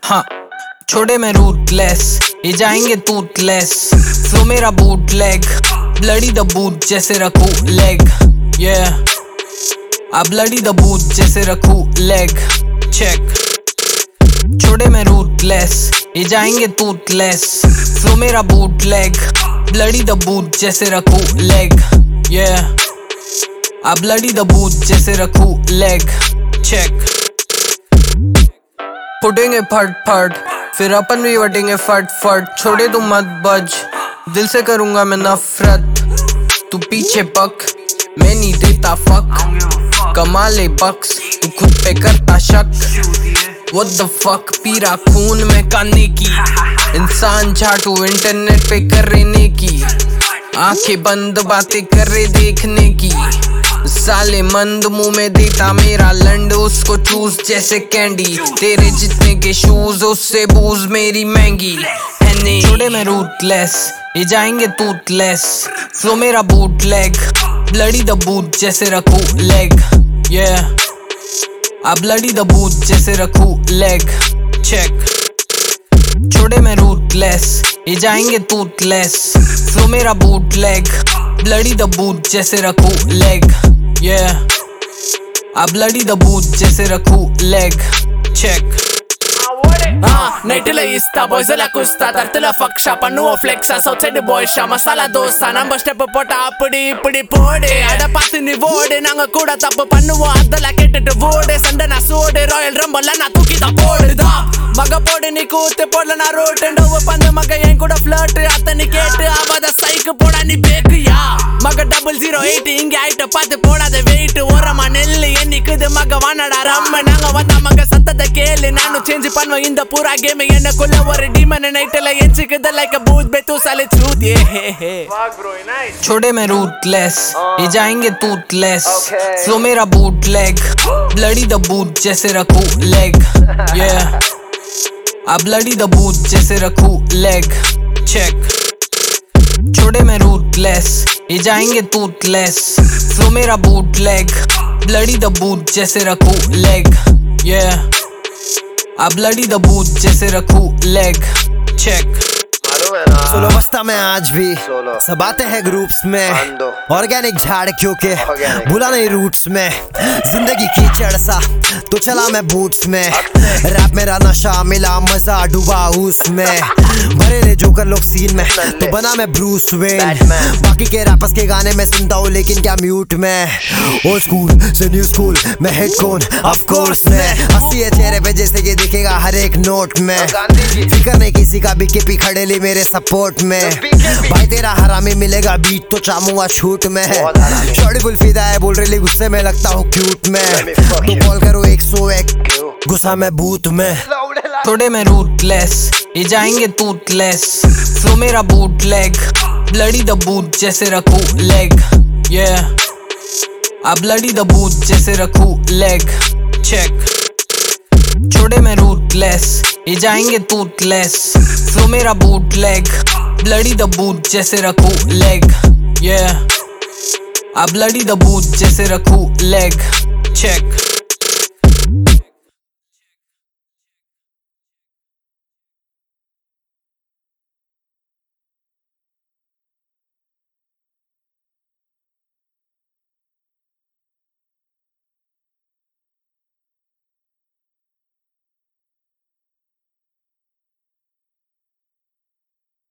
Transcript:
हाँ छोड़े मैं रूटलेस, ये जाएंगे टूथलेस। फ्लो मेरा bootleg, bloody the boot जैसे रखूं लेग। अब ब्लडी द बूट जैसे रखूं लेग। चेक छोड़े मैं रूटलेस, ये जाएंगे टूथलेस। फ्लो मेरा bootleg, bloody the boot जैसे रखूं लेग। अब ब्लडी द बूट जैसे रखूं लेग। चेक फुटेंगे फट फट, फिर अपन भी वटेंगे फट फट। छोड़े तू मत बज, दिल से करूंगा मैं नफरत। तू पीछे पक, मैं नहीं देता फक। कमा ले बक्स, तू खुद पे करता शक। What the fuck, पीरा खून में काने की। इंसान झाटू इंटरनेट पे कर रहने की। आंखें बंद बातें कर रहे देखने की। साले मंद मुंह में देता मेरा लंड, उसको चूस जैसे कैंडी। तेरे जितने के शूज उससे बूज मेरी महंगी। छोड़े मैं रूटलेस, ये जाएंगे टूथलेस। फ्लो मेरा bootleg, bloody the boot जैसे रखूं लेग। अब ब्लडी द बूट जैसे रखूं लेग। चेक छोड़े मैं रूटलेस, ये जाएंगे टूथलेस। फ्लो मेरा bootleg, bloody the boot जैसे रखूं लेग। अब ब्लडी द बूट जैसे रखूं लेग। Check నైట్లో ఇస్తా బాయ్స్లా కుస్తా తర్తల ఫక్ష పన్నువ flex south side boys masala dosa number step போட்ட அப்படி இப்படி போடு அட பார்த்து நீ ஓடு நாங்க கூட தப்பு பண்ணுவோம் அதல கேட்டுட்டு ஓடு சண்டை நான் சோடு ராயல் ரம்பல்ல நான் தூக்கி தான் போடுதா மக போடு நீ கூத்து போடல நான் ரோட் டோவ பந்து மக என் கூட ஃப்ளர்ட் அத்தனை கேட்டு அவத சைக்கு போடா நீ பேக்கியா மக 008 இங்க ஐட்ட பார்த்து போடாத வெயிட் ஓரமா நெல்லு என்னிக்குது மக வானடா ரம்ம நாங்க வந்தா மக சத்தத்தை கேளு நானும் சேஞ்ச் பண்ணுவேன் இந்த पूरा गेम எனக்குள்ள ஒரு டீமன் நைட்ல எஞ்சிக்குது லைக் a booth बे तू साले चूत ये fuck bro nice छोड़े मैं रूटलेस, ये जाएंगे टूथलेस। फ्लो मेरा bootleg, bloody the boot जैसे रखूं लेग। अब ब्लडी द बूट जैसे रखूं लेग। चेक छोड़े मैं रूटलेस, ये जाएंगे टूथलेस। फ्लो मेरा bootleg, bloody the boot जैसे रखूं लेग। अब ब्लडी द बूट जैसे रखूं लेग। चेक सोलो बस्ता में आज भी सब आते हैं ग्रुप्स में। ऑर्गेनिक झाड़ क्योंकि भूला नहीं रूट्स में। जिंदगी की सा तो चला मैं बूट्स में। रैप मेरा नशा मिला मजा डूबा उसमें। भरे ले जोकर लोग सीन में तो बना मैं ब्रूस वेन। बाकी के रैपर्स के गाने में सुनता हूँ लेकिन क्या म्यूट में। ओल्ड स्कूल से न्यू स्कूल में हेड कौन ऑफ कोर्स में। हंसी है चेहरे पे जैसे कि दिखेगा हर एक नोट में। फिकर नहीं किसी का बीकेपी खड़े ले मेरे सपोर्ट में। भाई तेरा हरामी मिलेगा बीट तो चामूंगा छूट में। शॉर्टी फुल फिदा है बोल रही गुस्से में लगता हूँ क्यूट में। तो कॉल करो 101 गुस्सा में बूथ में। थोड़े मैं रूटलेस, ये जाएंगे टूथलेस। फ्लो मेरा bootleg, bloody the boot जैसे रखूं लेग। अब ब्लडी द बूट जैसे रखूं लेग। चेक छोड़े मैं रूटलेस, ये जाएंगे टूथलेस। फ्लो मेरा bootleg, bloody the boot जैसे रखूं लेग। अब ब्लडी द बूट जैसे रखूं लेग। चेक